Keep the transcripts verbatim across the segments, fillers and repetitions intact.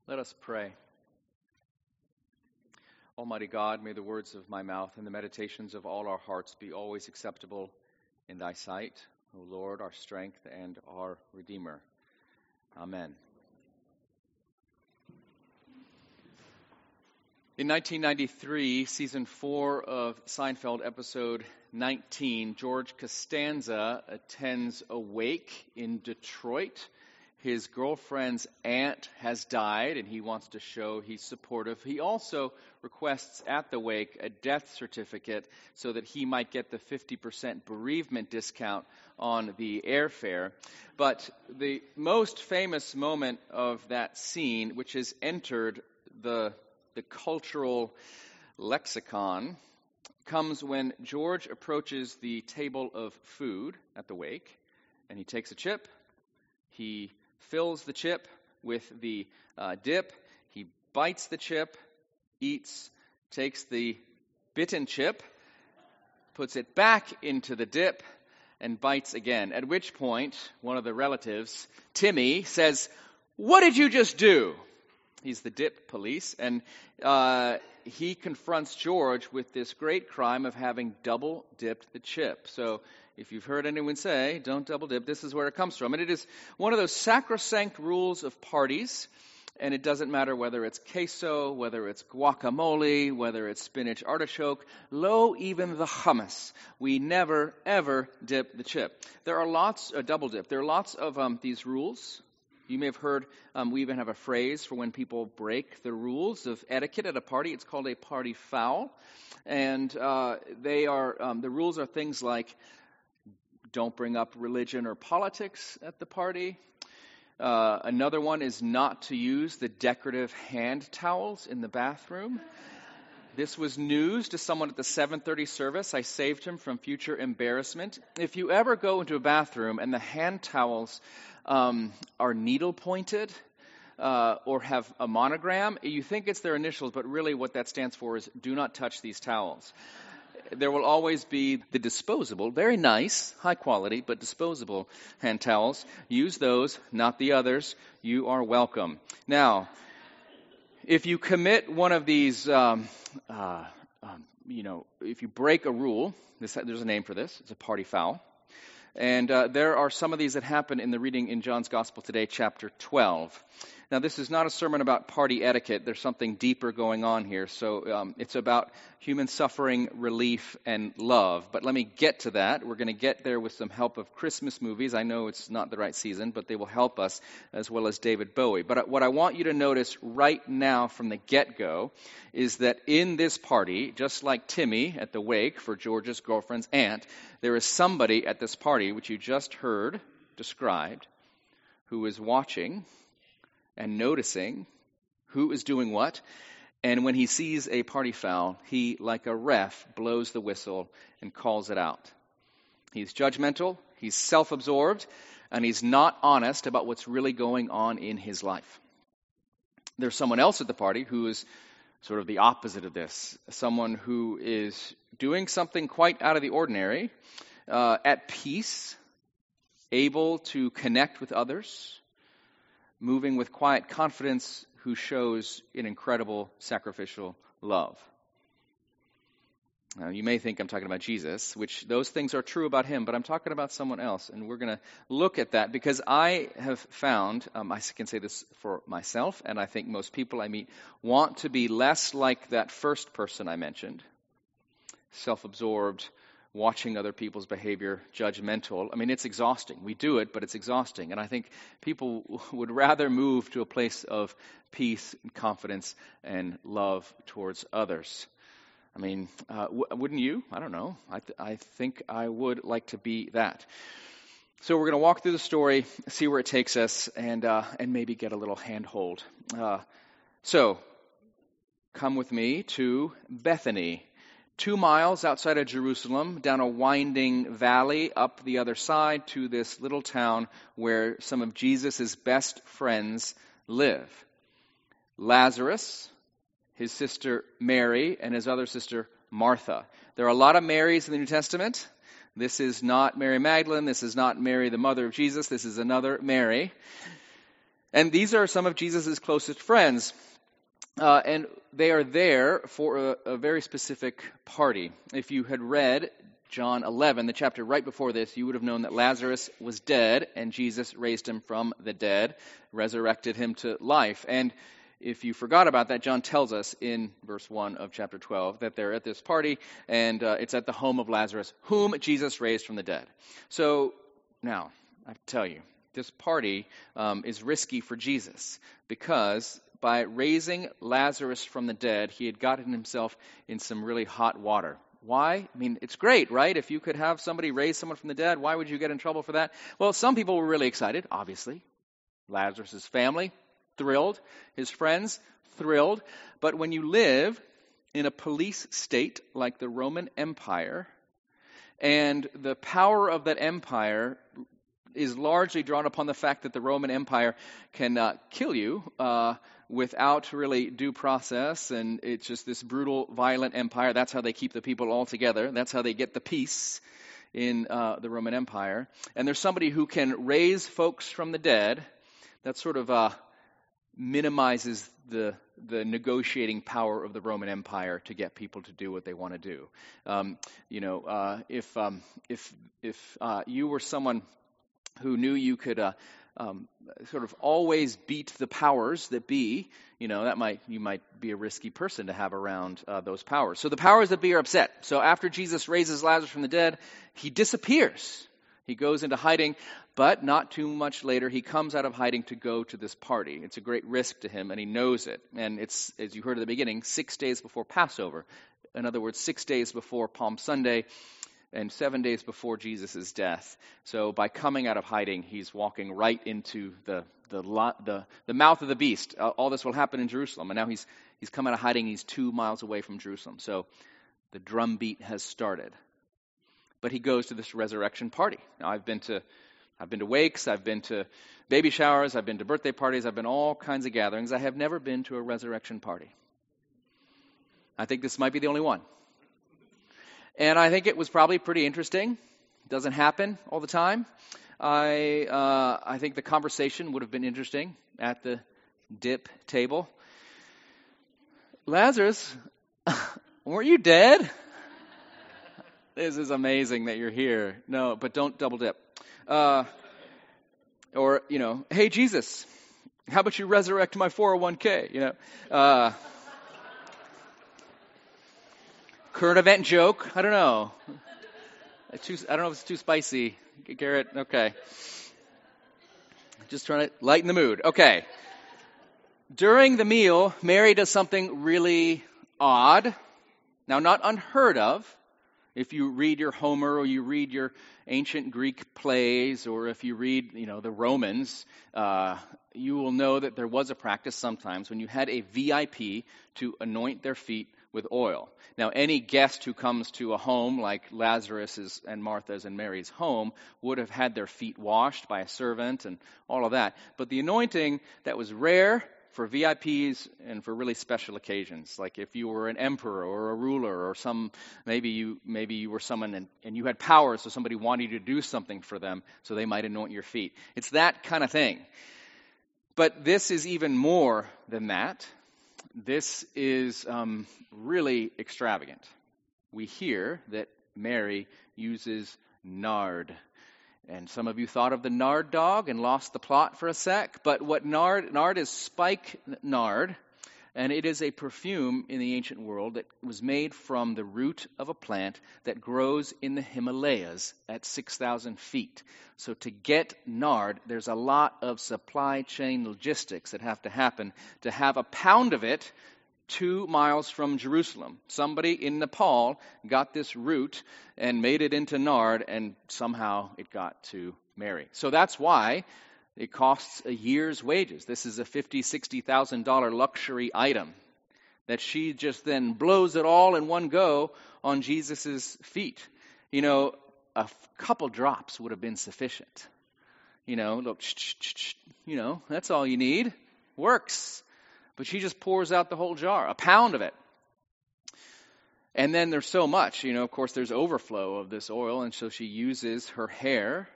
Let us pray. Almighty God, may the words of my mouth and the meditations of all our hearts be always acceptable in thy sight, O Lord, our strength and our Redeemer. Amen. In nineteen ninety-three, season four of Seinfeld, episode nineteen, George Costanza attends a wake in Detroit. His girlfriend's aunt has died, and he wants to show he's supportive. He also requests at the wake a death certificate so that he might get the fifty percent bereavement discount on the airfare. But the most famous moment of that scene, which has entered the, the cultural lexicon, comes when George approaches the table of food at the wake, and he takes a chip. He fills the chip with the uh, dip. He bites the chip, eats, takes the bitten chip, puts it back into the dip, and bites again. At which point, one of the relatives, Timmy, says, "What did you just do?" He's the dip police, and uh, he confronts George with this great crime of having double dipped the chip. So if you've heard anyone say, don't double dip, this is where it comes from. And it is one of those sacrosanct rules of parties, and it doesn't matter whether it's queso, whether it's guacamole, whether it's spinach artichoke, lo, even the hummus. We never, ever dip the chip. There are lots, uh, double dip, there are lots of um, these rules. You may have heard, um, we even have a phrase for when people break the rules of etiquette at a party. It's called a party foul. And uh, they are, um, the rules are things like, don't bring up religion or politics at the party. Uh, another one is not to use the decorative hand towels in the bathroom. This was news to someone at the seven thirty service. I saved him from future embarrassment. If you ever go into a bathroom and the hand towels um, are needle-pointed uh, or have a monogram, you think it's their initials, but really what that stands for is do not touch these towels. There will always be the disposable, very nice, high quality, but disposable hand towels. Use those, not the others. You are welcome. Now, if you commit one of these, um, uh, um, you know, if you break a rule, this, there's a name for this. It's a party foul. And uh, there are some of these that happen in the reading in John's Gospel today, chapter twelve. Now, this is not a sermon about party etiquette. There's something deeper going on here. So um, it's about human suffering, relief, and love. But let me get to that. We're going to get there with some help of Christmas movies. I know it's not the right season, but they will help us, as well as David Bowie. But what I want you to notice right now from the get-go is that in this party, just like Timmy at the wake for George's girlfriend's aunt, there is somebody at this party, which you just heard described, who is watching and noticing who is doing what. And when he sees a party foul, he, like a ref, blows the whistle and calls it out. He's judgmental, he's self-absorbed, and he's not honest about what's really going on in his life. There's someone else at the party who is sort of the opposite of this. Someone who is doing something quite out of the ordinary, uh, at peace, able to connect with others, moving with quiet confidence, who shows an incredible sacrificial love. Now, you may think I'm talking about Jesus, which those things are true about him, but I'm talking about someone else, and we're going to look at that because I have found, um, I can say this for myself, and I think most people I meet want to be less like that first person I mentioned, self-absorbed, watching other people's behavior, judgmental. I mean, it's exhausting. We do it, but it's exhausting. And I think people would rather move to a place of peace and confidence and love towards others. I mean, uh, w- wouldn't you? I don't know. I, th- I think I would like to be that. So we're going to walk through the story, see where it takes us, and uh, and maybe get a little handhold. Uh, so, come with me to Bethany. Two miles outside of Jerusalem, down a winding valley, up the other side to this little town where some of Jesus' best friends live. Lazarus, his sister Mary, and his other sister Martha. There are a lot of Marys in the New Testament. This is not Mary Magdalene. This is not Mary, the mother of Jesus. This is another Mary. And these are some of Jesus' closest friends. Uh, and they are there for a, a very specific party. If you had read John eleven, the chapter right before this, you would have known that Lazarus was dead, and Jesus raised him from the dead, resurrected him to life. And if you forgot about that, John tells us in verse one of chapter twelve that they're at this party, and uh, it's at the home of Lazarus, whom Jesus raised from the dead. So now, I have to tell you, this party um, is risky for Jesus, because by raising Lazarus from the dead, he had gotten himself in some really hot water. Why? I mean, it's great, right? If you could have somebody raise someone from the dead, why would you get in trouble for that? Well, some people were really excited, obviously. Lazarus' family, thrilled. His friends, thrilled. But when you live in a police state like the Roman Empire, and the power of that empire is largely drawn upon the fact that the Roman Empire can uh, kill you uh, without really due process, and it's just this brutal, violent empire. That's how they keep the people all together. That's how they get the peace in uh, the Roman Empire. And there's somebody who can raise folks from the dead. That sort of uh, minimizes the the negotiating power of the Roman Empire to get people to do what they want to do. Um, you know, uh, if um, if if uh, you were someone who knew you could uh, um, sort of always beat the powers that be, you know, that might you might be a risky person to have around uh, those powers. So the powers that be are upset. So after Jesus raises Lazarus from the dead, he disappears. He goes into hiding, but not too much later, he comes out of hiding to go to this party. It's a great risk to him, and he knows it. And it's, as you heard at the beginning, six days before Passover. In other words, six days before Palm Sunday, and seven days before Jesus' death. So by coming out of hiding, he's walking right into the the the, the mouth of the beast. Uh, all this will happen in Jerusalem. And now he's he's come out of hiding. He's two miles away from Jerusalem. So the drumbeat has started. But he goes to this resurrection party. Now I've been to I've been to wakes, I've been to baby showers, I've been to birthday parties, I've been all kinds of gatherings. I have never been to a resurrection party. I think this might be the only one. And I think it was probably pretty interesting. It doesn't happen all the time. I uh, I think the conversation would have been interesting at the dip table. Lazarus, weren't you dead? This is amazing that you're here. No, but don't double dip. Uh, or, you know, hey, Jesus, how about you resurrect my four oh one k? You know, uh, current event joke. I don't know. Too, I don't know if it's too spicy. Garrett, okay. Just trying to lighten the mood. Okay. During the meal, Mary does something really odd. Now, not unheard of. If you read your Homer or you read your ancient Greek plays, or if you read, you know, the Romans, uh, you will know that there was a practice sometimes when you had a V I P to anoint their feet with oil. Now, any guest who comes to a home like Lazarus's and Martha's and Mary's home would have had their feet washed by a servant and all of that. But the anointing that was rare for V I Ps and for really special occasions, like if you were an emperor or a ruler or some, maybe you maybe you were someone and, and you had power, so somebody wanted you to do something for them, so they might anoint your feet. It's that kind of thing. But this is even more than that. This is um, really extravagant. We hear that Mary uses nard. And some of you thought of the nard dog and lost the plot for a sec. But what nard, nard is spike nard, and it is a perfume in the ancient world that was made from the root of a plant that grows in the Himalayas at six thousand feet. So to get nard, there's a lot of supply chain logistics that have to happen to have a pound of it two miles from Jerusalem. Somebody in Nepal got this root and made it into nard, and somehow it got to Mary. So that's why it costs a year's wages. This is a fifty thousand dollars, sixty thousand dollars luxury item that she just then blows it all in one go on Jesus' feet. You know, a f- couple drops would have been sufficient. You know, look, you know, that's all you need. Works. But she just pours out the whole jar, a pound of it. And then there's so much, you know, of course there's overflow of this oil, and so she uses her hair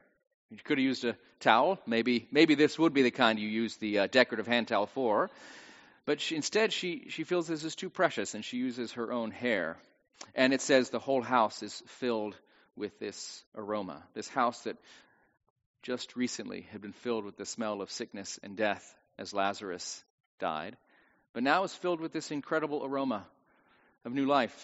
You could have used a towel. Maybe maybe this would be the kind you use the uh, decorative hand towel for. But she, instead, she, she feels this is too precious, and she uses her own hair. And it says the whole house is filled with this aroma, this house that just recently had been filled with the smell of sickness and death as Lazarus died, but now is filled with this incredible aroma of new life.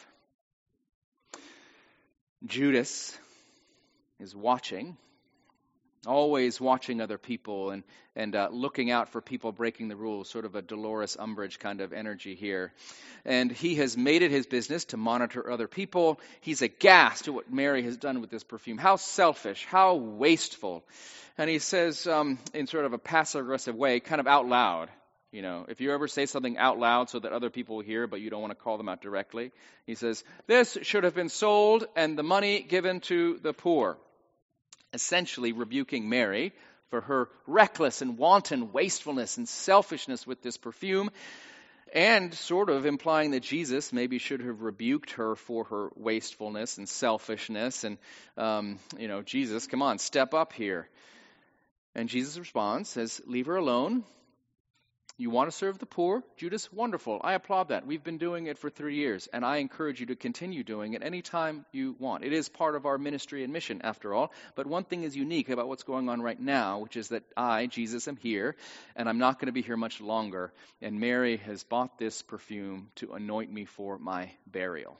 Judas is watching, always watching other people and, and uh, looking out for people breaking the rules, sort of a Dolores Umbridge kind of energy here. And he has made it his business to monitor other people. He's aghast at what Mary has done with this perfume. How selfish, how wasteful. And he says um, in sort of a passive-aggressive way, kind of out loud, you know, if you ever say something out loud so that other people will hear, but you don't want to call them out directly, he says, this should have been sold and the money given to the poor. Essentially rebuking Mary for her reckless and wanton wastefulness and selfishness with this perfume, and sort of implying that Jesus maybe should have rebuked her for her wastefulness and selfishness. And, um, you know, Jesus, come on, step up here. And Jesus responds, says, leave her alone. You want to serve the poor? Judas, wonderful. I applaud that. We've been doing it for three years, and I encourage you to continue doing it any time you want. It is part of our ministry and mission, after all. But one thing is unique about what's going on right now, which is that I, Jesus, am here, and I'm not going to be here much longer. And Mary has bought this perfume to anoint me for my burial.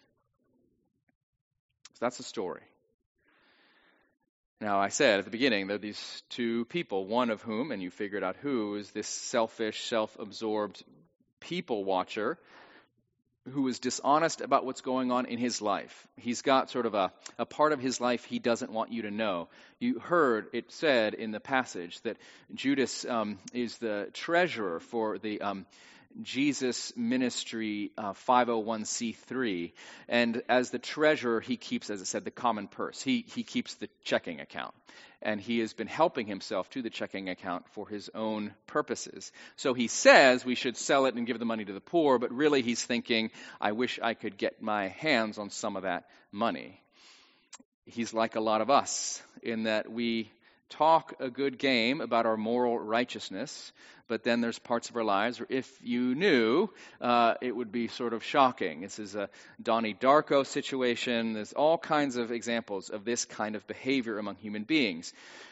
So that's the story. Now, I said at the beginning, there are these two people, one of whom, and you figured out who, is this selfish, self-absorbed people watcher who is dishonest about what's going on in his life. He's got sort of a, a part of his life he doesn't want you to know. You heard it said in the passage that Judas um, is the treasurer for the um, Jesus Ministry uh, five oh one c three, and as the treasurer, he keeps, as it said, the common purse. He he keeps the checking account, and he has been helping himself to the checking account for his own purposes. So he says we should sell it and give the money to the poor, but really he's thinking, I wish I could get my hands on some of that money. He's like a lot of us in that we talk a good game about our moral righteousness, but then there's parts of our lives where if you knew, uh, it would be sort of shocking. This is a Donnie Darko situation. There's all kinds of examples of this kind of behavior among human beings.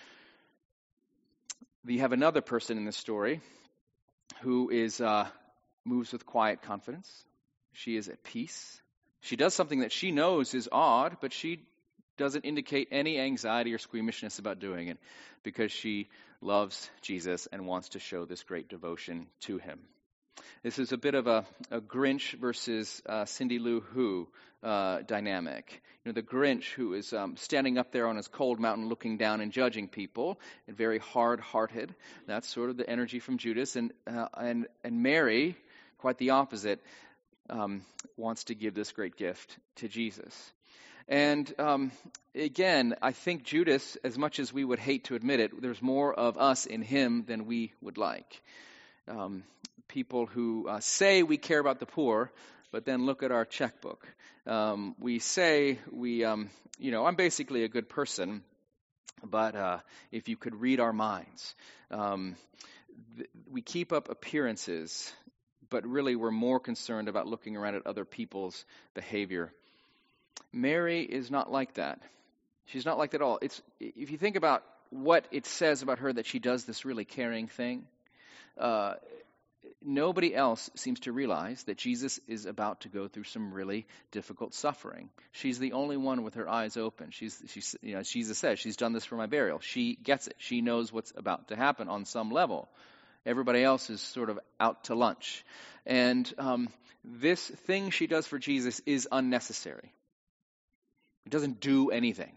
We have another person in this story who is uh, moves with quiet confidence. She is at peace. She does something that she knows is odd, but she doesn't indicate any anxiety or squeamishness about doing it because she loves Jesus and wants to show this great devotion to him. This is a bit of a, a Grinch versus uh, Cindy Lou Who uh, dynamic. You know, the Grinch who is um, standing up there on his cold mountain looking down and judging people, and very hard-hearted. That's sort of the energy from Judas. And uh, and and Mary, quite the opposite, um, wants to give this great gift to Jesus. And um, again, I think Judas, as much as we would hate to admit it, there's more of us in him than we would like. Um, people who uh, say we care about the poor, but then look at our checkbook. Um, we say we, um, you know, I'm basically a good person, but uh, if you could read our minds, um, th- we keep up appearances, but really we're more concerned about looking around at other people's behavior. Mary is not like that. She's not like that at all. It's, if you think about what it says about her that she does this really caring thing, uh, nobody else seems to realize that Jesus is about to go through some really difficult suffering. She's the only one with her eyes open. She's, she's, you know, as Jesus says, she's done this for my burial. She gets it. She knows what's about to happen on some level. Everybody else is sort of out to lunch. And um, this thing she does for Jesus is unnecessary. It doesn't do anything.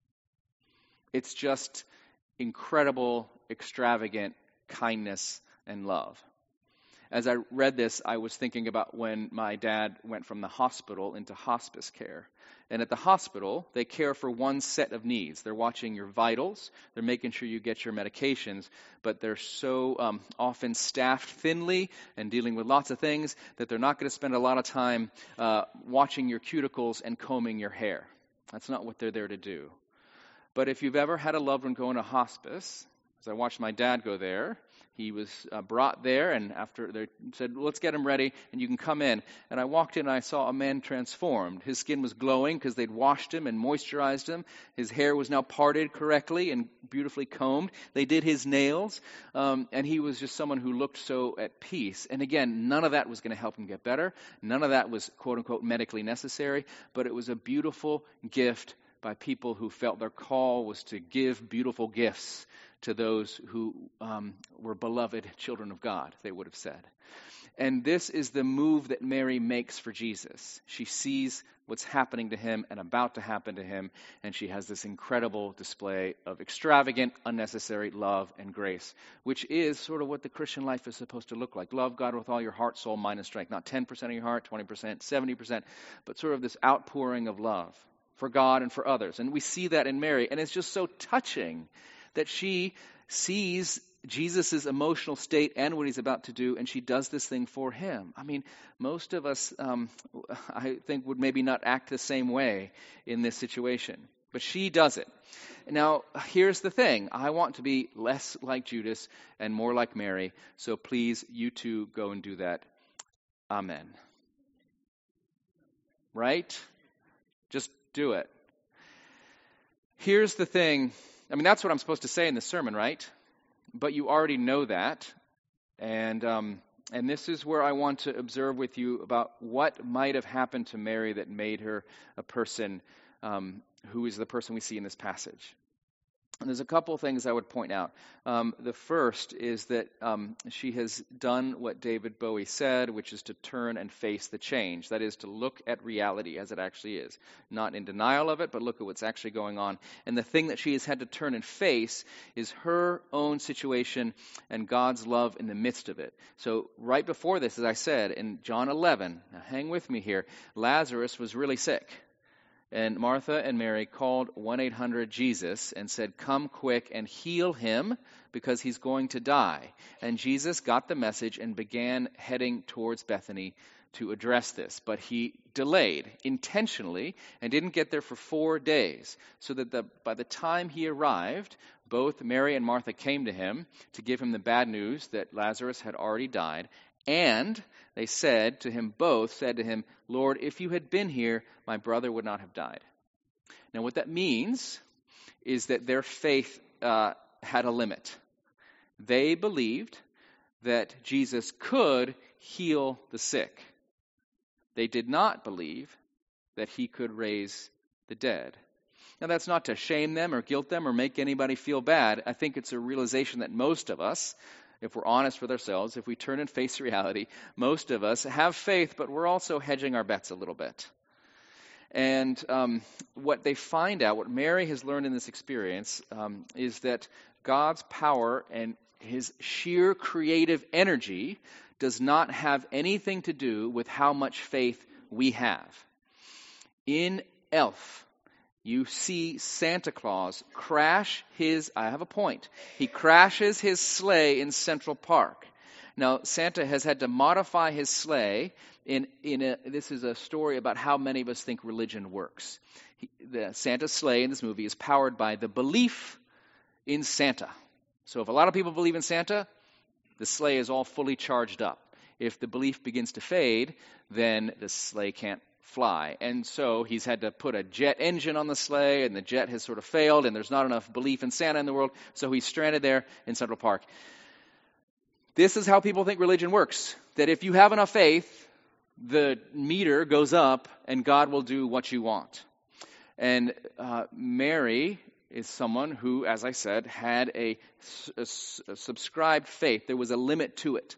It's just incredible, extravagant kindness and love. As I read this, I was thinking about when my dad went from the hospital into hospice care. And at the hospital, they care for one set of needs. They're watching your vitals. They're making sure you get your medications. But they're so um, often staffed thinly and dealing with lots of things that they're not going to spend a lot of time uh, watching your cuticles and combing your hair. That's not what they're there to do. But if you've ever had a loved one go into hospice, as I watched my dad go there, he was uh, brought there, and after they said, let's get him ready, and you can come in. And I walked in, and I saw a man transformed. His skin was glowing because they'd washed him and moisturized him. His hair was now parted correctly and beautifully combed. They did his nails, um, and he was just someone who looked so at peace. And again, none of that was going to help him get better. None of that was, quote-unquote, medically necessary, but it was a beautiful gift by people who felt their call was to give beautiful gifts to those who um, were beloved children of God, they would have said. And this is the move that Mary makes for Jesus. She sees what's happening to him and about to happen to him, and she has this incredible display of extravagant, unnecessary love and grace, which is sort of what the Christian life is supposed to look like. Love God with all your heart, soul, mind, and strength. Not ten percent of your heart, twenty percent, seventy percent, but sort of this outpouring of love for God and for others. And we see that in Mary, and it's just so touching that she sees Jesus' emotional state and what he's about to do, and she does this thing for him. I mean, most of us, um, I think, would maybe not act the same way in this situation. But she does it. Now, here's the thing. I want to be less like Judas and more like Mary, so please, you too, go and do that. Amen. Right? Just do it. Here's the thing. I mean, that's what I'm supposed to say in the sermon, right? But you already know that. And um, and this is where I want to observe with you about what might have happened to Mary that made her a person um, who is the person we see in this passage. And there's a couple things I would point out. Um, the first is that um, she has done what David Bowie said, which is to turn and face the change. That is, to look at reality as it actually is. Not in denial of it, but look at what's actually going on. And the thing that she has had to turn and face is her own situation and God's love in the midst of it. So right before this, as I said, in John eleven, now hang with me here, Lazarus was really sick. And Martha and Mary called one eight hundred Jesus and said, come quick and heal him because he's going to die. And Jesus got the message and began heading towards Bethany to address this. But he delayed intentionally and didn't get there for four days. So that the, by the time he arrived, both Mary and Martha came to him to give him the bad news that Lazarus had already died. And they said to him, both said to him, Lord, if you had been here, my brother would not have died. Now what that means is that their faith uh, had a limit. They believed that Jesus could heal the sick. They did not believe that he could raise the dead. Now that's not to shame them or guilt them or make anybody feel bad. I think it's a realization that most of us, if we're honest with ourselves, if we turn and face reality, most of us have faith, but we're also hedging our bets a little bit. And um, what they find out, what Mary has learned in this experience, um, is that God's power and his sheer creative energy does not have anything to do with how much faith we have. In Elf, you see Santa Claus crash his, I have a point, he crashes his sleigh in Central Park. Now, Santa has had to modify his sleigh in, in a, this is a story about how many of us think religion works. He, the Santa's sleigh in this movie is powered by the belief in Santa. So if a lot of people believe in Santa, the sleigh is all fully charged up. If the belief begins to fade, then the sleigh can't fly. And so he's had to put a jet engine on the sleigh, and the jet has sort of failed, and there's not enough belief in Santa in the world, so he's stranded there in Central Park. This is how people think religion works, that if you have enough faith, the meter goes up, and God will do what you want. And uh, Mary is someone who, as I said, had a, a, a subscribed faith. There was a limit to it.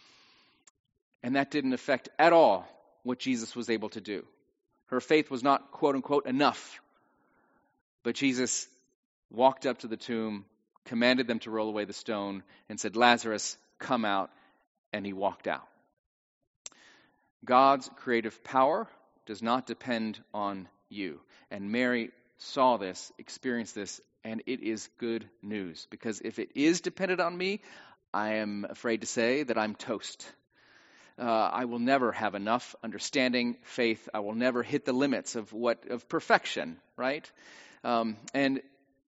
And that didn't affect at all what Jesus was able to do. Her faith was not, quote unquote, enough. But Jesus walked up to the tomb, commanded them to roll away the stone, and said, Lazarus, come out. And he walked out. God's creative power does not depend on you. And Mary saw this, experienced this, and it is good news. Because if it is dependent on me, I am afraid to say that I'm toast. Uh, I will never have enough understanding, faith. I will never hit the limits of what of perfection, right? Um, and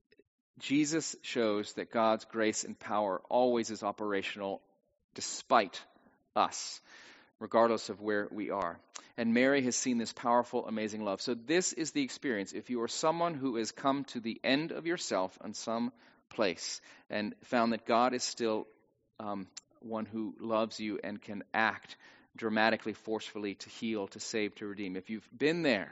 Jesus shows that God's grace and power always is operational despite us, regardless of where we are. And Mary has seen this powerful, amazing love. So this is the experience. If you are someone who has come to the end of yourself in some place and found that God is still um, one who loves you and can act dramatically, forcefully to heal, to save, to redeem. If you've been there,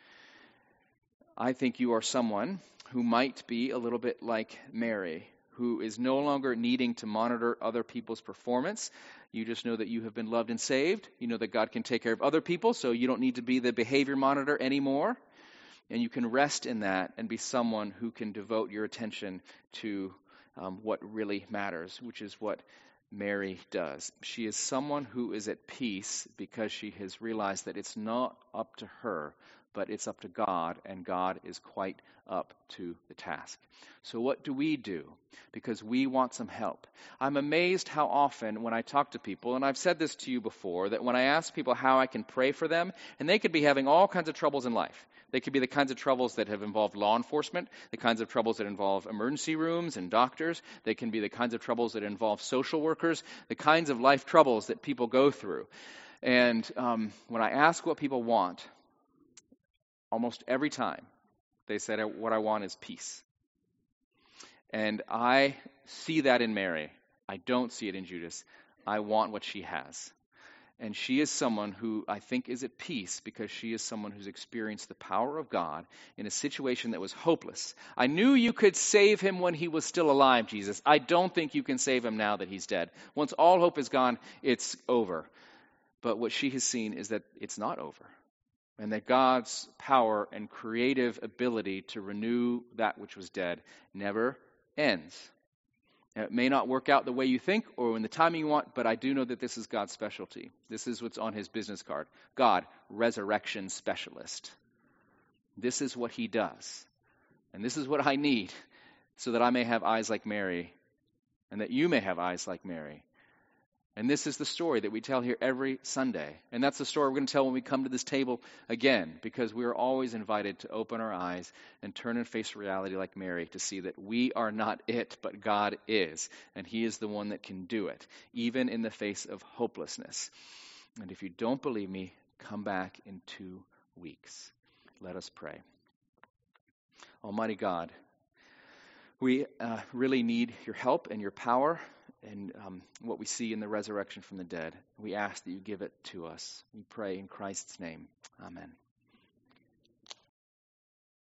I think you are someone who might be a little bit like Mary, who is no longer needing to monitor other people's performance. You just know that you have been loved and saved. You know that God can take care of other people, so you don't need to be the behavior monitor anymore. And you can rest in that and be someone who can devote your attention to um, what really matters, which is what Mary does. She is someone who is at peace because she has realized that it's not up to her, but it's up to God, and God is quite up to the task. So what do we do? Because we want some help. I'm amazed how often when I talk to people, and I've said this to you before, that when I ask people how I can pray for them, and they could be having all kinds of troubles in life. They could be the kinds of troubles that have involved law enforcement, the kinds of troubles that involve emergency rooms and doctors. They can be the kinds of troubles that involve social workers, the kinds of life troubles that people go through. And um, when I ask what people want, almost every time they said, what I want is peace. And I see that in Mary. I don't see it in Judas. I want what she has. And she is someone who I think is at peace because she is someone who's experienced the power of God in a situation that was hopeless. I knew you could save him when he was still alive, Jesus. I don't think you can save him now that he's dead. Once all hope is gone, it's over. But what she has seen is that it's not over. And that God's power and creative ability to renew that which was dead never ends. Now, it may not work out the way you think or in the timing you want, but I do know that this is God's specialty. This is what's on his business card. God, resurrection specialist. This is what he does. And this is what I need so that I may have eyes like Mary and that you may have eyes like Mary. And this is the story that we tell here every Sunday. And that's the story we're going to tell when we come to this table again, because we are always invited to open our eyes and turn and face reality like Mary to see that we are not it, but God is. And he is the one that can do it, even in the face of hopelessness. And if you don't believe me, come back in two weeks. Let us pray. Almighty God, we uh, really need your help and your power. And um, what we see in the resurrection from the dead. We ask that you give it to us. We pray in Christ's name. Amen.